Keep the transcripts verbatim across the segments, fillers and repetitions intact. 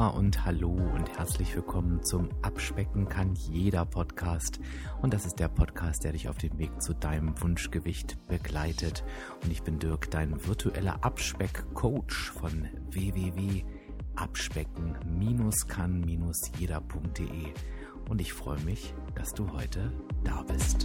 und hallo und herzlich willkommen zum Abspecken kann jeder Podcast. Und das ist der Podcast, der dich auf dem Weg zu deinem Wunschgewicht begleitet. Und ich bin Dirk, dein virtueller Abspeck-Coach von w w w punkt abspecken kann jeder punkt de. Und ich freue mich, dass du heute da bist.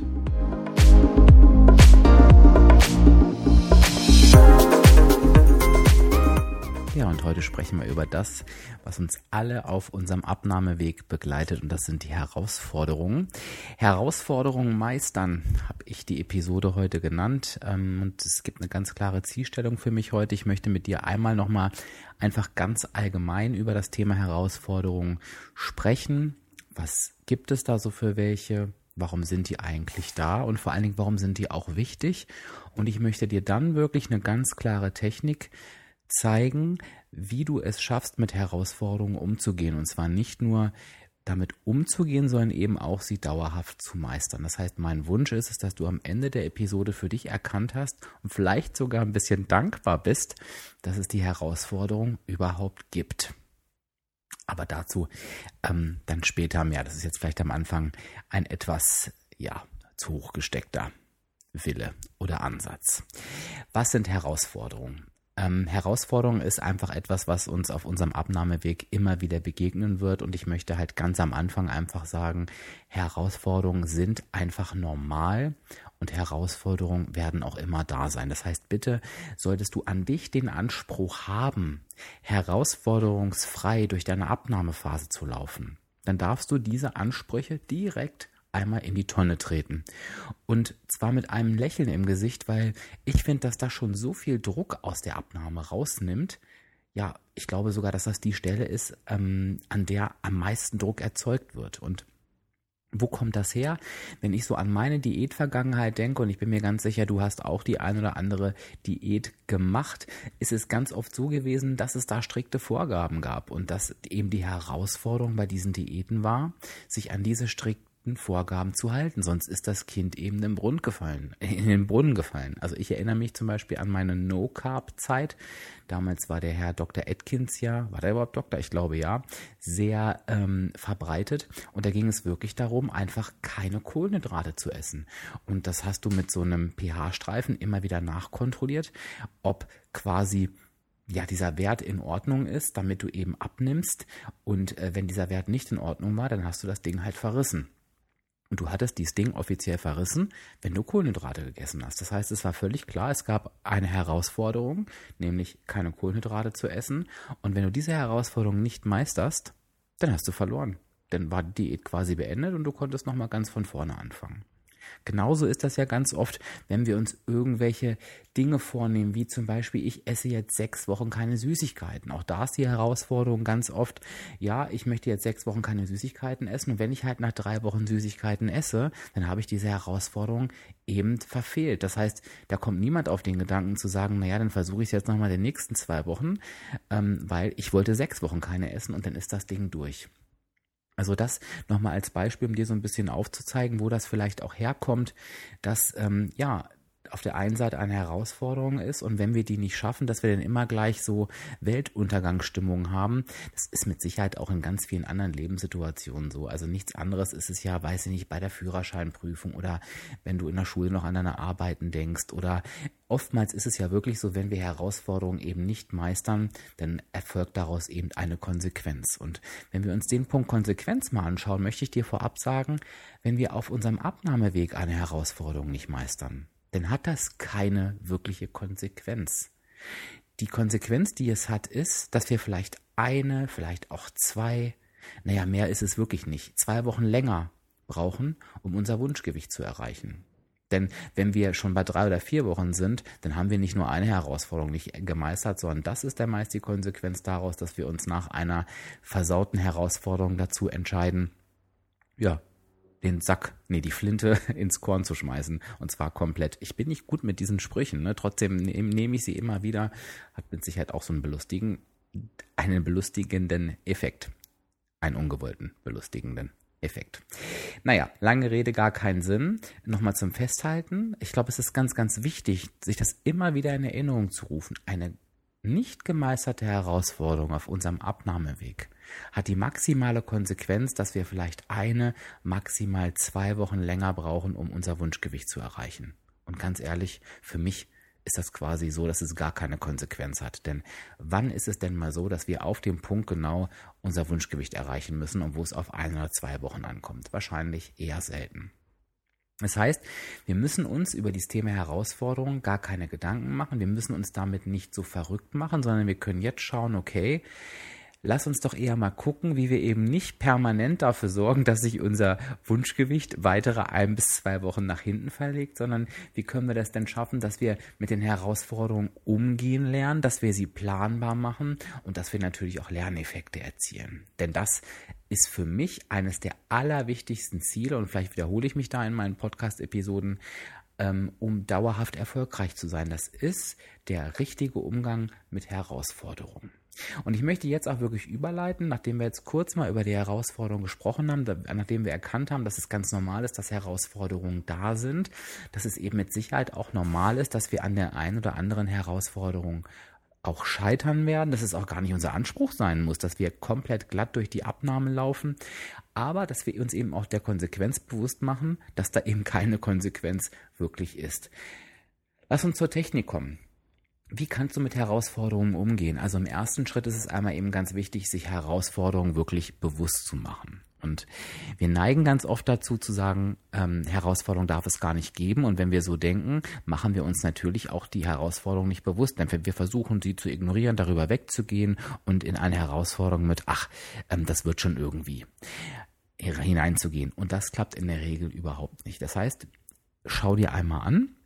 Ja, und heute sprechen wir über das, was uns alle auf unserem Abnahmeweg begleitet, und das sind die Herausforderungen. Herausforderungen meistern, habe ich die Episode heute genannt, und es gibt eine ganz klare Zielstellung für mich heute. Ich möchte mit dir einmal nochmal einfach ganz allgemein über das Thema Herausforderungen sprechen. Was gibt es da so für welche? Warum sind die eigentlich da? Und vor allen Dingen, warum sind die auch wichtig? Und ich möchte dir dann wirklich eine ganz klare Technik zeigen, wie du es schaffst, mit Herausforderungen umzugehen. Und zwar nicht nur damit umzugehen, sondern eben auch sie dauerhaft zu meistern. Das heißt, mein Wunsch ist es, dass du am Ende der Episode für dich erkannt hast und vielleicht sogar ein bisschen dankbar bist, dass es die Herausforderung überhaupt gibt. Aber dazu ähm, dann später mehr. Das ist jetzt vielleicht am Anfang ein etwas, ja, zu hoch gesteckter Wille oder Ansatz. Was sind Herausforderungen? Ähm, Herausforderung ist einfach etwas, was uns auf unserem Abnahmeweg immer wieder begegnen wird, und ich möchte halt ganz am Anfang einfach sagen, Herausforderungen sind einfach normal und Herausforderungen werden auch immer da sein. Das heißt, bitte solltest du an dich den Anspruch haben, herausforderungsfrei durch deine Abnahmephase zu laufen, dann darfst du diese Ansprüche direkt einmal in die Tonne treten. Und zwar mit einem Lächeln im Gesicht, weil ich finde, dass das schon so viel Druck aus der Abnahme rausnimmt. Ja, ich glaube sogar, dass das die Stelle ist, ähm, an der am meisten Druck erzeugt wird. Und wo kommt das her? Wenn ich so an meine Diätvergangenheit denke, und ich bin mir ganz sicher, du hast auch die ein oder andere Diät gemacht, ist es ganz oft so gewesen, dass es da strikte Vorgaben gab und dass eben die Herausforderung bei diesen Diäten war, sich an diese strikten Vorgaben zu halten, sonst ist das Kind eben in den Brunnen gefallen, in den Brunnen gefallen. Also ich erinnere mich zum Beispiel an meine No-Carb-Zeit. Damals war der Herr Doktor Atkins ja, war der überhaupt Doktor? Ich glaube ja, sehr ähm, verbreitet, und da ging es wirklich darum, einfach keine Kohlenhydrate zu essen. Und das hast du mit so einem pH-Streifen immer wieder nachkontrolliert, ob quasi ja, dieser Wert in Ordnung ist, damit du eben abnimmst, und äh, wenn dieser Wert nicht in Ordnung war, dann hast du das Ding halt verrissen. Und du hattest dieses Ding offiziell verrissen, wenn du Kohlenhydrate gegessen hast. Das heißt, es war völlig klar, es gab eine Herausforderung, nämlich keine Kohlenhydrate zu essen. Und wenn du diese Herausforderung nicht meisterst, dann hast du verloren. Dann war die Diät quasi beendet und du konntest nochmal ganz von vorne anfangen. Genauso ist das ja ganz oft, wenn wir uns irgendwelche Dinge vornehmen, wie zum Beispiel, ich esse jetzt sechs Wochen keine Süßigkeiten. Auch da ist die Herausforderung ganz oft, ja, ich möchte jetzt sechs Wochen keine Süßigkeiten essen, und wenn ich halt nach drei Wochen Süßigkeiten esse, dann habe ich diese Herausforderung eben verfehlt. Das heißt, da kommt niemand auf den Gedanken zu sagen, naja, dann versuche ich es jetzt nochmal die nächsten zwei Wochen, ähm, weil ich wollte sechs Wochen keine essen, und dann ist das Ding durch. Also das nochmal als Beispiel, um dir so ein bisschen aufzuzeigen, wo das vielleicht auch herkommt, dass ähm, ja auf der einen Seite eine Herausforderung ist, und wenn wir die nicht schaffen, dass wir dann immer gleich so Weltuntergangsstimmung haben. Das ist mit Sicherheit auch in ganz vielen anderen Lebenssituationen so. Also nichts anderes ist es ja, weiß ich nicht, bei der Führerscheinprüfung oder wenn du in der Schule noch an deine Arbeiten denkst, oder oftmals ist es ja wirklich so, wenn wir Herausforderungen eben nicht meistern, dann erfolgt daraus eben eine Konsequenz. Und wenn wir uns den Punkt Konsequenz mal anschauen, möchte ich dir vorab sagen, wenn wir auf unserem Abnahmeweg eine Herausforderung nicht meistern, dann hat das keine wirkliche Konsequenz. Die Konsequenz, die es hat, ist, dass wir vielleicht eine, vielleicht auch zwei, naja, mehr ist es wirklich nicht, zwei Wochen länger brauchen, um unser Wunschgewicht zu erreichen. Denn wenn wir schon bei drei oder vier Wochen sind, dann haben wir nicht nur eine Herausforderung nicht gemeistert, sondern das ist dann meist die Konsequenz daraus, dass wir uns nach einer versauten Herausforderung dazu entscheiden, ja, den Sack, nee, die Flinte ins Korn zu schmeißen, und zwar komplett. Ich bin nicht gut mit diesen Sprüchen, ne? Trotzdem nehme nehm ich sie immer wieder, hat mit Sicherheit auch so einen belustigen, einen belustigenden Effekt, einen ungewollten belustigenden Effekt. Naja, lange Rede, gar keinen Sinn. Nochmal zum Festhalten. Ich glaube, es ist ganz, ganz wichtig, sich das immer wieder in Erinnerung zu rufen. Eine nicht gemeisterte Herausforderung auf unserem Abnahmeweg hat die maximale Konsequenz, dass wir vielleicht eine, maximal zwei Wochen länger brauchen, um unser Wunschgewicht zu erreichen. Und ganz ehrlich, für mich ist das quasi so, dass es gar keine Konsequenz hat. Denn wann ist es denn mal so, dass wir auf dem Punkt genau unser Wunschgewicht erreichen müssen und wo es auf ein oder zwei Wochen ankommt? Wahrscheinlich eher selten. Das heißt, wir müssen uns über dieses Thema Herausforderungen gar keine Gedanken machen. Wir müssen uns damit nicht so verrückt machen, sondern wir können jetzt schauen, okay, lass uns doch eher mal gucken, wie wir eben nicht permanent dafür sorgen, dass sich unser Wunschgewicht weitere ein bis zwei Wochen nach hinten verlegt, sondern wie können wir das denn schaffen, dass wir mit den Herausforderungen umgehen lernen, dass wir sie planbar machen und dass wir natürlich auch Lerneffekte erzielen. Denn das ist für mich eines der allerwichtigsten Ziele und vielleicht wiederhole ich mich da in meinen Podcast-Episoden, um dauerhaft erfolgreich zu sein. Das ist der richtige Umgang mit Herausforderungen. Und ich möchte jetzt auch wirklich überleiten, nachdem wir jetzt kurz mal über die Herausforderungen gesprochen haben, nachdem wir erkannt haben, dass es ganz normal ist, dass Herausforderungen da sind, dass es eben mit Sicherheit auch normal ist, dass wir an der einen oder anderen Herausforderung auch scheitern werden, dass es auch gar nicht unser Anspruch sein muss, dass wir komplett glatt durch die Abnahme laufen, aber dass wir uns eben auch der Konsequenz bewusst machen, dass da eben keine Konsequenz wirklich ist. Lass uns zur Technik kommen. Wie kannst du mit Herausforderungen umgehen? Also im ersten Schritt ist es einmal eben ganz wichtig, sich Herausforderungen wirklich bewusst zu machen. Und wir neigen ganz oft dazu zu sagen, ähm, Herausforderung darf es gar nicht geben. Und wenn wir so denken, machen wir uns natürlich auch die Herausforderung nicht bewusst. Denn wir versuchen, sie zu ignorieren, darüber wegzugehen und in eine Herausforderung mit, ach, ähm, das wird schon irgendwie hineinzugehen. Und das klappt in der Regel überhaupt nicht. Das heißt, schau dir einmal an.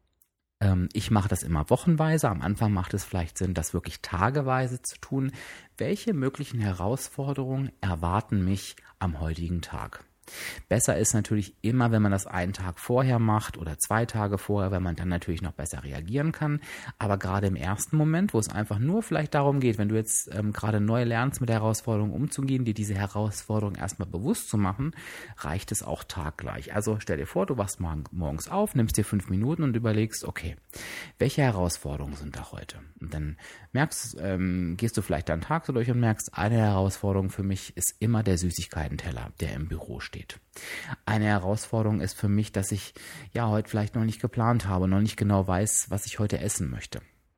Ich mache das immer wochenweise. Am Anfang macht es vielleicht Sinn, das wirklich tageweise zu tun. Welche möglichen Herausforderungen erwarten mich am heutigen Tag? Besser ist natürlich immer, wenn man das einen Tag vorher macht oder zwei Tage vorher, weil man dann natürlich noch besser reagieren kann. Aber gerade im ersten Moment, wo es einfach nur vielleicht darum geht, wenn du jetzt ähm, gerade neu lernst, mit der Herausforderung umzugehen, dir diese Herausforderung erstmal bewusst zu machen, reicht es auch taggleich. Also stell dir vor, du wachst morgens auf, nimmst dir fünf Minuten und überlegst, okay, welche Herausforderungen sind da heute? Und dann merkst, ähm, gehst du vielleicht deinen Tag so durch und merkst, eine Herausforderung für mich ist immer der Süßigkeitenteller, der im Büro steht. Eine Herausforderung ist für mich, dass ich ja heute vielleicht noch nicht geplant habe, noch nicht genau weiß, was ich heute essen möchte.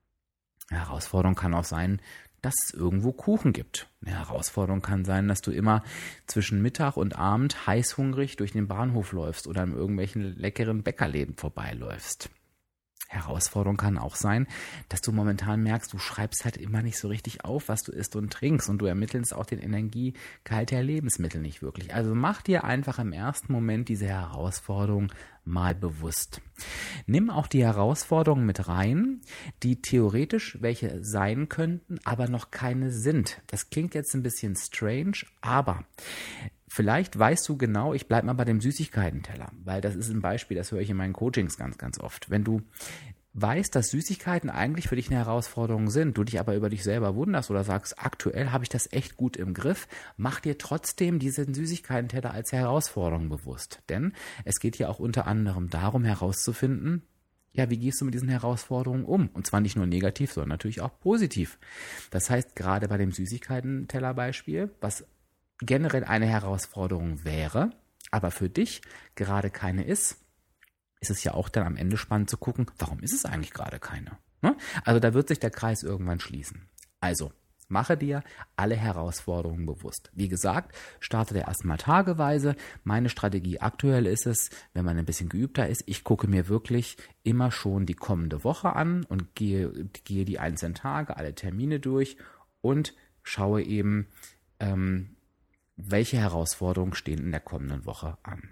Eine Herausforderung kann auch sein, dass es irgendwo Kuchen gibt. Eine Herausforderung kann sein, dass du immer zwischen Mittag und Abend heißhungrig durch den Bahnhof läufst oder an irgendwelchen leckeren Bäckerläden vorbeiläufst. Herausforderung kann auch sein, dass du momentan merkst, du schreibst halt immer nicht so richtig auf, was du isst und trinkst und du ermittelst auch den Energiegehalt der Lebensmittel nicht wirklich. Also mach dir einfach im ersten Moment diese Herausforderung mal bewusst. Nimm auch die Herausforderungen mit rein, die theoretisch welche sein könnten, aber noch keine sind. Das klingt jetzt ein bisschen strange, aber vielleicht weißt du genau, ich bleibe mal bei dem Süßigkeitenteller, weil das ist ein Beispiel, das höre ich in meinen Coachings ganz, ganz oft. Wenn du weißt, dass Süßigkeiten eigentlich für dich eine Herausforderung sind, du dich aber über dich selber wunderst oder sagst, aktuell habe ich das echt gut im Griff, mach dir trotzdem diesen Süßigkeitenteller als Herausforderung bewusst. Denn es geht ja auch unter anderem darum herauszufinden, ja, wie gehst du mit diesen Herausforderungen um? Und zwar nicht nur negativ, sondern natürlich auch positiv. Das heißt, gerade bei dem Süßigkeitenteller-Beispiel, was generell eine Herausforderung wäre, aber für dich gerade keine ist, ist es ja auch dann am Ende spannend zu gucken, warum ist es eigentlich gerade keine? Ne? Also da wird sich der Kreis irgendwann schließen. Also mache dir alle Herausforderungen bewusst. Wie gesagt, starte erstmal tageweise. Meine Strategie aktuell ist es, wenn man ein bisschen geübter ist, ich gucke mir wirklich immer schon die kommende Woche an und gehe, gehe die einzelnen Tage, alle Termine durch und schaue eben, ähm, welche Herausforderungen stehen in der kommenden Woche an.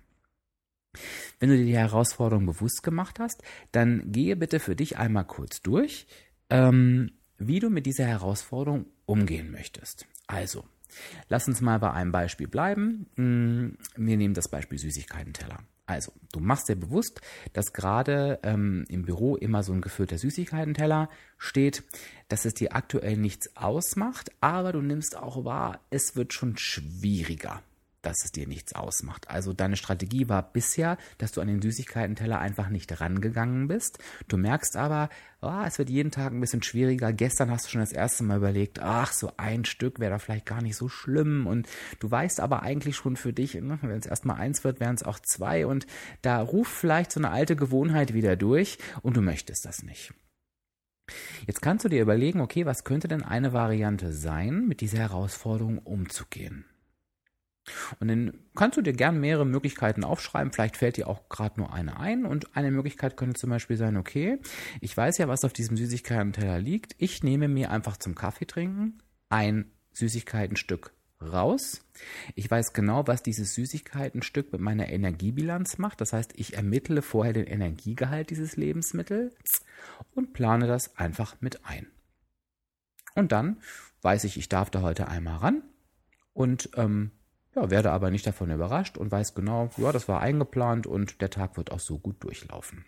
Wenn du dir die Herausforderung bewusst gemacht hast, dann gehe bitte für dich einmal kurz durch, ähm, wie du mit dieser Herausforderung umgehen möchtest. Also, lass uns mal bei einem Beispiel bleiben. Wir nehmen das Beispiel Süßigkeitenteller. Also, du machst dir bewusst, dass gerade ähm, im Büro immer so ein gefüllter Süßigkeitenteller steht, dass es dir aktuell nichts ausmacht, aber du nimmst auch wahr, es wird schon schwieriger. dass es dir nichts ausmacht. Also deine Strategie war bisher, dass du an den Süßigkeiten-Teller einfach nicht rangegangen bist. Du merkst aber, oh, es wird jeden Tag ein bisschen schwieriger. Gestern hast du schon das erste Mal überlegt, ach, so ein Stück wäre da vielleicht gar nicht so schlimm. Und du weißt aber eigentlich schon für dich, ne, wenn es erstmal eins wird, wären es auch zwei. Und da ruft vielleicht so eine alte Gewohnheit wieder durch und du möchtest das nicht. Jetzt kannst du dir überlegen, okay, was könnte denn eine Variante sein, mit dieser Herausforderung umzugehen? Und dann kannst du dir gern mehrere Möglichkeiten aufschreiben, vielleicht fällt dir auch gerade nur eine ein und eine Möglichkeit könnte zum Beispiel sein, okay, ich weiß ja, was auf diesem Süßigkeiten-Teller liegt, ich nehme mir einfach zum Kaffee trinken ein Süßigkeitenstück raus. Ich weiß genau, was dieses Süßigkeitenstück mit meiner Energiebilanz macht, das heißt, ich ermittle vorher den Energiegehalt dieses Lebensmittels und plane das einfach mit ein. Und dann weiß ich, ich darf da heute einmal ran und ähm, ja, werde aber nicht davon überrascht und weiß genau, ja, das war eingeplant und der Tag wird auch so gut durchlaufen.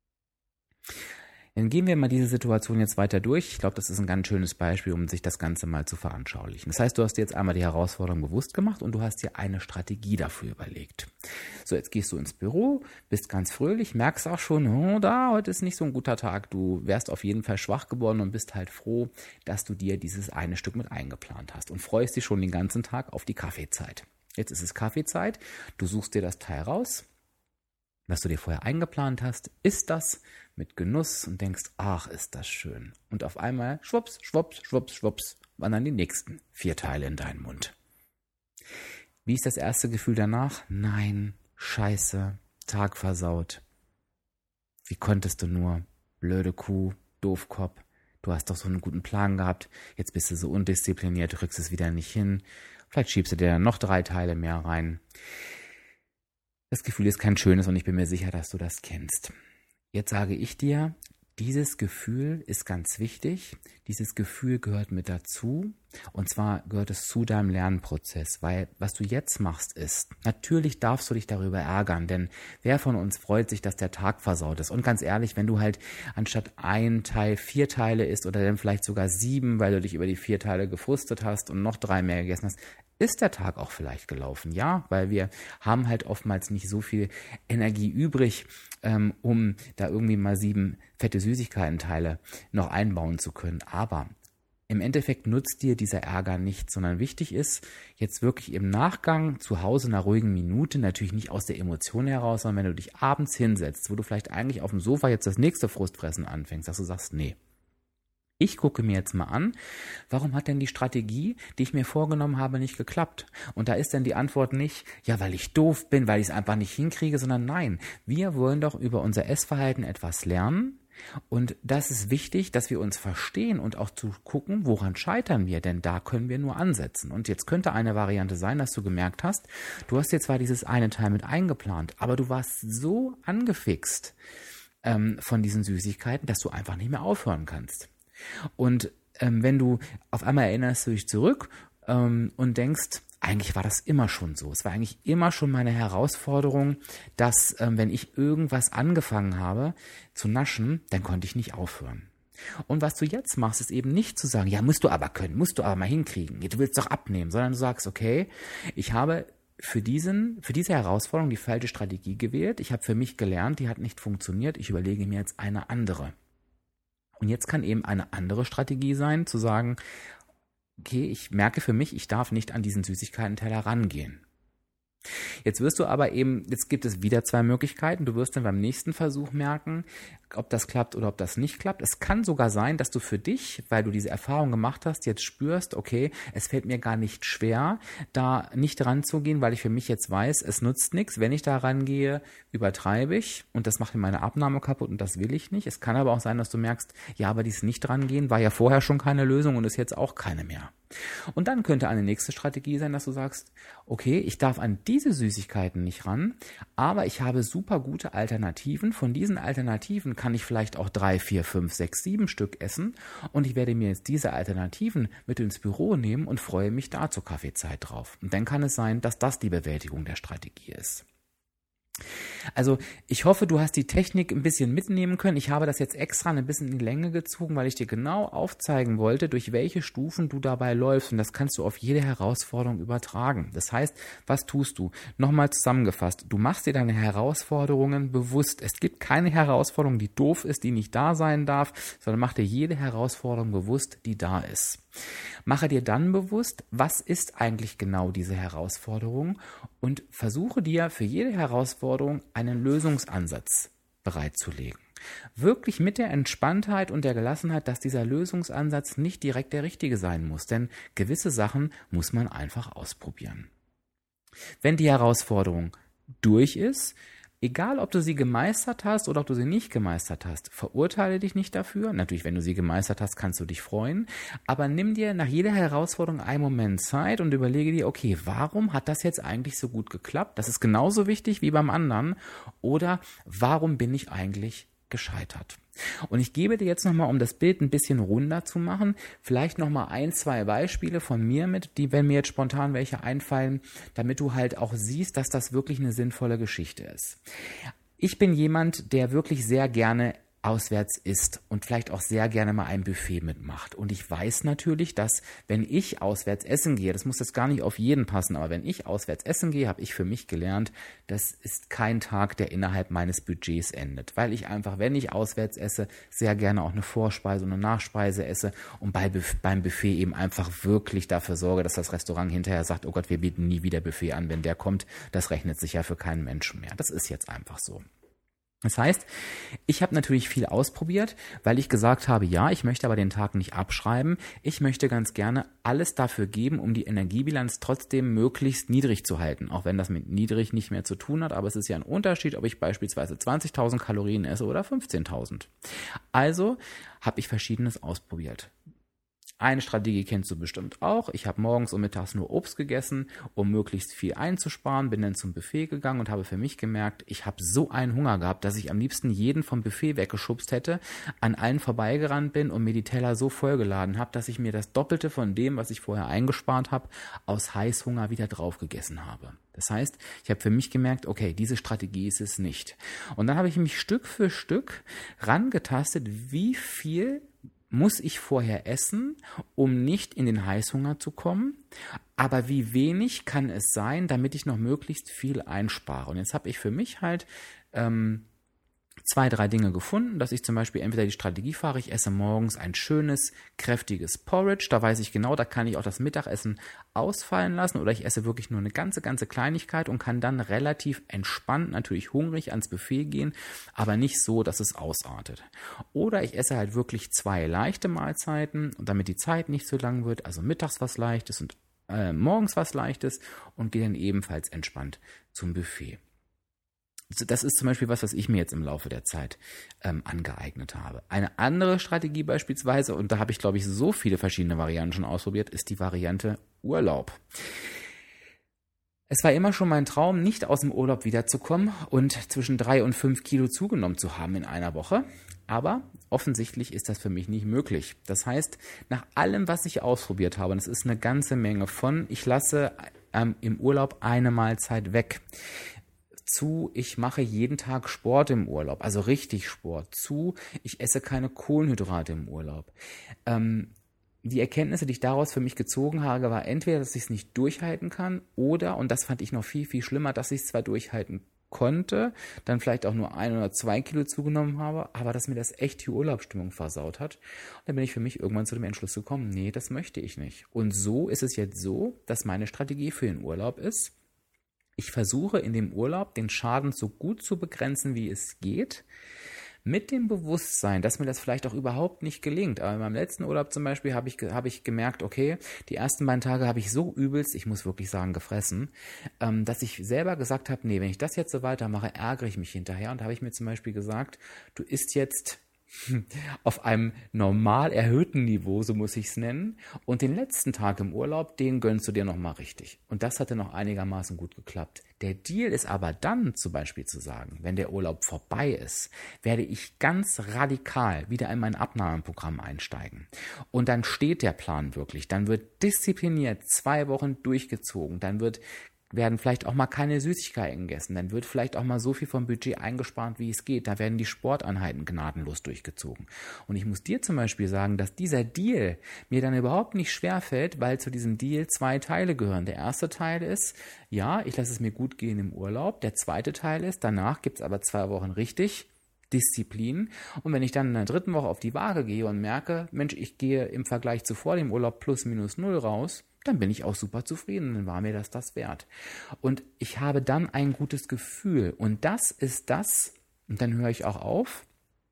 Dann gehen wir mal diese Situation jetzt weiter durch. Ich glaube, das ist ein ganz schönes Beispiel, um sich das Ganze mal zu veranschaulichen. Das heißt, du hast dir jetzt einmal die Herausforderung bewusst gemacht und du hast dir eine Strategie dafür überlegt. So, jetzt gehst du ins Büro, bist ganz fröhlich, merkst auch schon, oh, da, heute ist nicht so ein guter Tag. Du wärst auf jeden Fall schwach geworden und bist halt froh, dass du dir dieses eine Stück mit eingeplant hast und freust dich schon den ganzen Tag auf die Kaffeezeit. Jetzt ist es Kaffeezeit, du suchst dir das Teil raus, was du dir vorher eingeplant hast, isst das mit Genuss und denkst, ach, ist das schön. Und auf einmal, schwupps, schwupps, schwupps, schwupps, wandern die nächsten vier Teile in deinen Mund. Wie ist das erste Gefühl danach? Nein, scheiße, Tag versaut. Wie konntest du nur? Blöde Kuh, Doofkopf, du hast doch so einen guten Plan gehabt, jetzt bist du so undiszipliniert, rückst es wieder nicht hin. Vielleicht schiebst du dir noch drei Teile mehr rein. Das Gefühl ist kein schönes und ich bin mir sicher, dass du das kennst. Jetzt sage ich dir, dieses Gefühl ist ganz wichtig. Dieses Gefühl gehört mit dazu. Und zwar gehört es zu deinem Lernprozess, weil was du jetzt machst ist, natürlich darfst du dich darüber ärgern, denn wer von uns freut sich, dass der Tag versaut ist? Und ganz ehrlich, wenn du halt anstatt ein Teil vier Teile isst oder dann vielleicht sogar sieben, weil du dich über die vier Teile gefrustet hast und noch drei mehr gegessen hast, ist der Tag auch vielleicht gelaufen, ja, weil wir haben halt oftmals nicht so viel Energie übrig, ähm, um da irgendwie mal sieben fette Süßigkeitenteile noch einbauen zu können. Aber im Endeffekt nutzt dir dieser Ärger nichts, sondern wichtig ist, jetzt wirklich im Nachgang zu Hause in einer ruhigen Minute, natürlich nicht aus der Emotion heraus, sondern wenn du dich abends hinsetzt, wo du vielleicht eigentlich auf dem Sofa jetzt das nächste Frustfressen anfängst, dass du sagst, nee, ich gucke mir jetzt mal an, warum hat denn die Strategie, die ich mir vorgenommen habe, nicht geklappt? Und da ist dann die Antwort nicht, ja, weil ich doof bin, weil ich es einfach nicht hinkriege, sondern nein, wir wollen doch über unser Essverhalten etwas lernen. Und das ist wichtig, dass wir uns verstehen und auch zu gucken, woran scheitern wir, denn da können wir nur ansetzen. Und jetzt könnte eine Variante sein, dass du gemerkt hast, du hast dir zwar dieses eine Teil mit eingeplant, aber du warst so angefixt ähm, von diesen Süßigkeiten, dass du einfach nicht mehr aufhören kannst. Und ähm, wenn du auf einmal erinnerst du dich zurück ähm, und denkst, eigentlich war das immer schon so. Es war eigentlich immer schon meine Herausforderung, dass ähm, wenn ich irgendwas angefangen habe zu naschen, dann konnte ich nicht aufhören. Und was du jetzt machst, ist eben nicht zu sagen, ja, musst du aber können, musst du aber mal hinkriegen, du willst doch abnehmen, sondern du sagst, okay, ich habe für diesen, für diese Herausforderung die falsche Strategie gewählt, ich habe für mich gelernt, die hat nicht funktioniert, ich überlege mir jetzt eine andere. Und jetzt kann eben eine andere Strategie sein, zu sagen, okay, ich merke für mich, ich darf nicht an diesen Süßigkeiten-Teller rangehen. Jetzt wirst du aber eben, jetzt gibt es wieder zwei Möglichkeiten. Du wirst dann beim nächsten Versuch merken, ob das klappt oder ob das nicht klappt. Es kann sogar sein, dass du für dich, weil du diese Erfahrung gemacht hast, jetzt spürst, okay, es fällt mir gar nicht schwer, da nicht ranzugehen, weil ich für mich jetzt weiß, es nutzt nichts. Wenn ich da rangehe, übertreibe ich und das macht mir meine Abnahme kaputt und das will ich nicht. Es kann aber auch sein, dass du merkst, ja, aber dieses Nicht-Rangehen war ja vorher schon keine Lösung und ist jetzt auch keine mehr. Und dann könnte eine nächste Strategie sein, dass du sagst, okay, ich darf an diese Süßigkeiten nicht ran, aber ich habe super gute Alternativen. Von diesen Alternativen kann ich vielleicht auch drei, vier, fünf, sechs, sieben Stück essen und ich werde mir jetzt diese Alternativen mit ins Büro nehmen und freue mich da zur Kaffeezeit drauf. Und dann kann es sein, dass das die Bewältigung der Strategie ist. Also ich hoffe, du hast die Technik ein bisschen mitnehmen können. Ich habe das jetzt extra ein bisschen in die Länge gezogen, weil ich dir genau aufzeigen wollte, durch welche Stufen du dabei läufst. Und das kannst du auf jede Herausforderung übertragen. Das heißt, was tust du? Nochmal zusammengefasst, du machst dir deine Herausforderungen bewusst. Es gibt keine Herausforderung, die doof ist, die nicht da sein darf, sondern mach dir jede Herausforderung bewusst, die da ist. Mache dir dann bewusst, was ist eigentlich genau diese Herausforderung und versuche dir für jede Herausforderung einen Lösungsansatz bereitzulegen. Wirklich mit der Entspanntheit und der Gelassenheit, dass dieser Lösungsansatz nicht direkt der richtige sein muss, denn gewisse Sachen muss man einfach ausprobieren. Wenn die Herausforderung durch ist, egal, ob du sie gemeistert hast oder ob du sie nicht gemeistert hast, verurteile dich nicht dafür. Natürlich, wenn du sie gemeistert hast, kannst du dich freuen. Aber nimm dir nach jeder Herausforderung einen Moment Zeit und überlege dir, okay, warum hat das jetzt eigentlich so gut geklappt? Das ist genauso wichtig wie beim anderen. Oder warum bin ich eigentlich gescheitert? Und ich gebe dir jetzt nochmal, um das Bild ein bisschen runder zu machen, vielleicht nochmal ein, zwei Beispiele von mir mit, die, wenn mir jetzt spontan welche einfallen, damit du halt auch siehst, dass das wirklich eine sinnvolle Geschichte ist. Ich bin jemand, der wirklich sehr gerne auswärts isst und vielleicht auch sehr gerne mal ein Buffet mitmacht. Und ich weiß natürlich, dass wenn ich auswärts essen gehe, das muss jetzt gar nicht auf jeden passen, aber wenn ich auswärts essen gehe, habe ich für mich gelernt, das ist kein Tag, der innerhalb meines Budgets endet. Weil ich einfach, wenn ich auswärts esse, sehr gerne auch eine Vorspeise und eine Nachspeise esse und bei, beim Buffet eben einfach wirklich dafür sorge, dass das Restaurant hinterher sagt, oh Gott, wir bieten nie wieder Buffet an, wenn der kommt. Das rechnet sich ja für keinen Menschen mehr. Das ist jetzt einfach so. Das heißt, ich habe natürlich viel ausprobiert, weil ich gesagt habe, ja, ich möchte aber den Tag nicht abschreiben. Ich möchte ganz gerne alles dafür geben, um die Energiebilanz trotzdem möglichst niedrig zu halten. Auch wenn das mit niedrig nicht mehr zu tun hat, aber es ist ja ein Unterschied, ob ich beispielsweise zwanzigtausend Kalorien esse oder fünfzehntausend. Also habe ich Verschiedenes ausprobiert. Eine Strategie kennst du bestimmt auch. Ich habe morgens und mittags nur Obst gegessen, um möglichst viel einzusparen, bin dann zum Buffet gegangen und habe für mich gemerkt, ich habe so einen Hunger gehabt, dass ich am liebsten jeden vom Buffet weggeschubst hätte, an allen vorbeigerannt bin und mir die Teller so vollgeladen habe, dass ich mir das Doppelte von dem, was ich vorher eingespart habe, aus Heißhunger wieder drauf gegessen habe. Das heißt, ich habe für mich gemerkt, okay, diese Strategie ist es nicht. Und dann habe ich mich Stück für Stück rangetastet, wie viel muss ich vorher essen, um nicht in den Heißhunger zu kommen, aber wie wenig kann es sein, damit ich noch möglichst viel einspare. Und jetzt habe ich für mich halt ähm, zwei, drei Dinge gefunden, dass ich zum Beispiel entweder die Strategie fahre, ich esse morgens ein schönes, kräftiges Porridge, da weiß ich genau, da kann ich auch das Mittagessen ausfallen lassen, oder ich esse wirklich nur eine ganze, ganze Kleinigkeit und kann dann relativ entspannt, natürlich hungrig ans Buffet gehen, aber nicht so, dass es ausartet. Oder ich esse halt wirklich zwei leichte Mahlzeiten, damit die Zeit nicht so lang wird, also mittags was Leichtes und äh, morgens was Leichtes und gehe dann ebenfalls entspannt zum Buffet. Das ist zum Beispiel was, was ich mir jetzt im Laufe der Zeit ähm, angeeignet habe. Eine andere Strategie beispielsweise, und da habe ich, glaube ich, so viele verschiedene Varianten schon ausprobiert, ist die Variante Urlaub. Es war immer schon mein Traum, nicht aus dem Urlaub wiederzukommen und zwischen drei und fünf Kilo zugenommen zu haben in einer Woche. Aber offensichtlich ist das für mich nicht möglich. Das heißt, nach allem, was ich ausprobiert habe, und es ist eine ganze Menge von, ich lasse ähm, im Urlaub eine Mahlzeit weg, zu, ich mache jeden Tag Sport im Urlaub, also richtig Sport, zu, ich esse keine Kohlenhydrate im Urlaub. Ähm, die Erkenntnisse, die ich daraus für mich gezogen habe, war entweder, dass ich es nicht durchhalten kann oder, und das fand ich noch viel, viel schlimmer, dass ich es zwar durchhalten konnte, dann vielleicht auch nur ein oder zwei Kilo zugenommen habe, aber dass mir das echt die Urlaubsstimmung versaut hat. Und dann bin ich für mich irgendwann zu dem Entschluss gekommen, nee, das möchte ich nicht. Und so ist es jetzt so, dass meine Strategie für den Urlaub ist, ich versuche in dem Urlaub den Schaden so gut zu begrenzen, wie es geht, mit dem Bewusstsein, dass mir das vielleicht auch überhaupt nicht gelingt. Aber in meinem letzten Urlaub zum Beispiel habe ich, habe ich gemerkt, okay, die ersten beiden Tage habe ich so übelst, ich muss wirklich sagen, gefressen, ähm, dass ich selber gesagt habe, nee, wenn ich das jetzt so weitermache, ärgere ich mich hinterher. Und da habe ich mir zum Beispiel gesagt, du isst jetzt auf einem normal erhöhten Niveau, so muss ich es nennen. Und den letzten Tag im Urlaub, den gönnst du dir nochmal richtig. Und das hatte noch einigermaßen gut geklappt. Der Deal ist aber dann zum Beispiel zu sagen, wenn der Urlaub vorbei ist, werde ich ganz radikal wieder in mein Abnahmeprogramm einsteigen. Und dann steht der Plan wirklich. Dann wird diszipliniert zwei Wochen durchgezogen. Dann wird werden vielleicht auch mal keine Süßigkeiten gegessen. Dann wird vielleicht auch mal so viel vom Budget eingespart, wie es geht. Da werden die Sporteinheiten gnadenlos durchgezogen. Und ich muss dir zum Beispiel sagen, dass dieser Deal mir dann überhaupt nicht schwerfällt, weil zu diesem Deal zwei Teile gehören. Der erste Teil ist, ja, ich lasse es mir gut gehen im Urlaub. Der zweite Teil ist, danach gibt es aber zwei Wochen richtig Disziplin. Und wenn ich dann in der dritten Woche auf die Waage gehe und merke, Mensch, ich gehe im Vergleich zu vor dem Urlaub plus minus null raus, dann bin ich auch super zufrieden, dann war mir das das wert. Und ich habe dann ein gutes Gefühl. Und das ist das, und dann höre ich auch auf,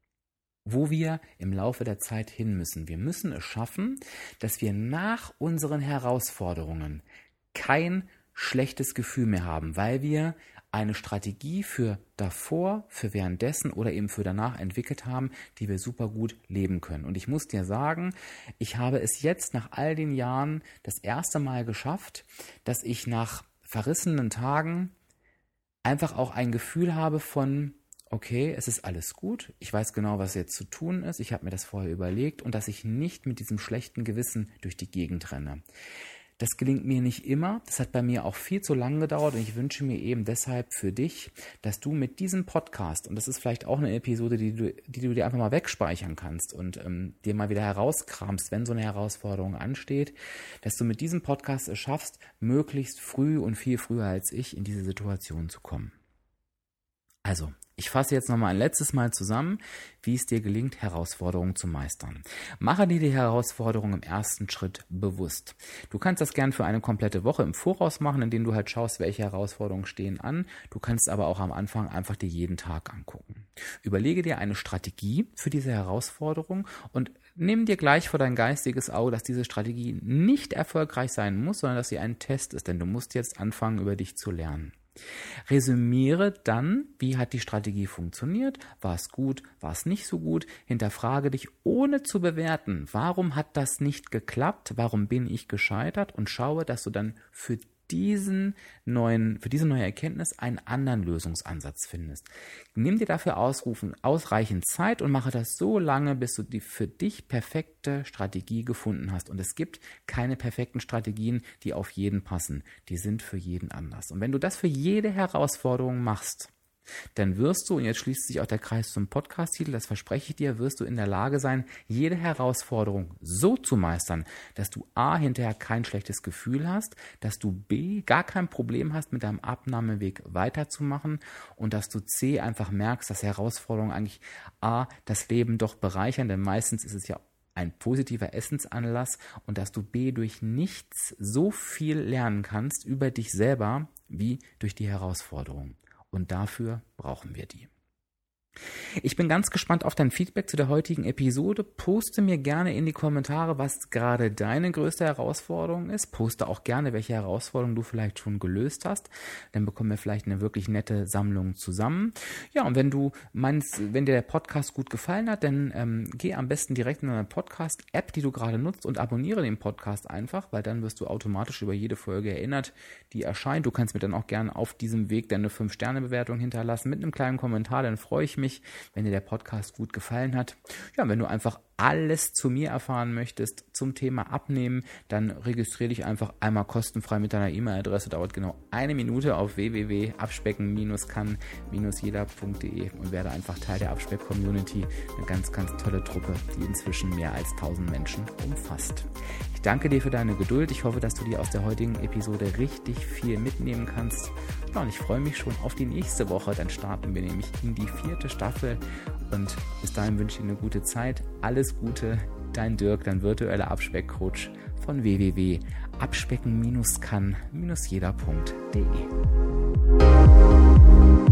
wo wir im Laufe der Zeit hin müssen. Wir müssen es schaffen, dass wir nach unseren Herausforderungen kein schlechtes Gefühl mehr haben, weil wir eine Strategie für davor, für währenddessen oder eben für danach entwickelt haben, die wir super gut leben können. Und ich muss dir sagen, ich habe es jetzt nach all den Jahren das erste Mal geschafft, dass ich nach verrissenen Tagen einfach auch ein Gefühl habe von, okay, es ist alles gut, ich weiß genau, was jetzt zu tun ist, ich habe mir das vorher überlegt und dass ich nicht mit diesem schlechten Gewissen durch die Gegend renne. Das gelingt mir nicht immer, das hat bei mir auch viel zu lange gedauert und ich wünsche mir eben deshalb für dich, dass du mit diesem Podcast, und das ist vielleicht auch eine Episode, die du, die du dir einfach mal wegspeichern kannst und ähm, dir mal wieder herauskramst, wenn so eine Herausforderung ansteht, dass du mit diesem Podcast es schaffst, möglichst früh und viel früher als ich in diese Situation zu kommen. Also, ich fasse jetzt nochmal ein letztes Mal zusammen, wie es dir gelingt, Herausforderungen zu meistern. Mache dir die Herausforderung im ersten Schritt bewusst. Du kannst das gern für eine komplette Woche im Voraus machen, indem du halt schaust, welche Herausforderungen stehen an. Du kannst aber auch am Anfang einfach dir jeden Tag angucken. Überlege dir eine Strategie für diese Herausforderung und nimm dir gleich vor dein geistiges Auge, dass diese Strategie nicht erfolgreich sein muss, sondern dass sie ein Test ist, denn du musst jetzt anfangen, über dich zu lernen. Resümiere dann, wie hat die Strategie funktioniert, war es gut, war es nicht so gut, hinterfrage dich ohne zu bewerten, warum hat das nicht geklappt, warum bin ich gescheitert und schaue, dass du dann für diesen neuen, für diese neue Erkenntnis einen anderen Lösungsansatz findest. Nimm dir dafür ausrufen, ausreichend Zeit und mache das so lange, bis du die für dich perfekte Strategie gefunden hast. Und es gibt keine perfekten Strategien, die auf jeden passen. Die sind für jeden anders. Und wenn du das für jede Herausforderung machst, dann wirst du, und jetzt schließt sich auch der Kreis zum Podcast-Titel, das verspreche ich dir, wirst du in der Lage sein, jede Herausforderung so zu meistern, dass du A, hinterher kein schlechtes Gefühl hast, dass du B, gar kein Problem hast, mit deinem Abnahmeweg weiterzumachen und dass du C, einfach merkst, dass Herausforderungen eigentlich A, das Leben doch bereichern, denn meistens ist es ja ein positiver Essensanlass und dass du B, durch nichts so viel lernen kannst über dich selber wie durch die Herausforderung. Und dafür brauchen wir die. Ich bin ganz gespannt auf dein Feedback zu der heutigen Episode. Poste mir gerne in die Kommentare, was gerade deine größte Herausforderung ist. Poste auch gerne, welche Herausforderung du vielleicht schon gelöst hast. Dann bekommen wir vielleicht eine wirklich nette Sammlung zusammen. Ja, und wenn du meinst, wenn dir der Podcast gut gefallen hat, dann ähm, geh am besten direkt in deine Podcast-App, die du gerade nutzt, und abonniere den Podcast einfach, weil dann wirst du automatisch über jede Folge erinnert, die erscheint. Du kannst mir dann auch gerne auf diesem Weg deine fünf Sterne Bewertung hinterlassen mit einem kleinen Kommentar, dann freue ich mich, wenn dir der Podcast gut gefallen hat. Ja, wenn du einfach alles zu mir erfahren möchtest zum Thema Abnehmen, dann registriere dich einfach einmal kostenfrei mit deiner E-Mail-Adresse. Dauert genau eine Minute auf w w w punkt abspecken kann jeder punkt d e und werde einfach Teil der Abspeck-Community. Eine ganz, ganz tolle Truppe, die inzwischen mehr als tausend Menschen umfasst. Ich danke dir für deine Geduld. Ich hoffe, dass du dir aus der heutigen Episode richtig viel mitnehmen kannst. Ja, und ich freue mich schon auf die nächste Woche. Dann starten wir nämlich in die vierte Staffel. Und bis dahin wünsche ich dir eine gute Zeit. Alles Gute, dein Dirk, dein virtueller Abspeckcoach von w w w punkt abspecken kann jeder punkt d e.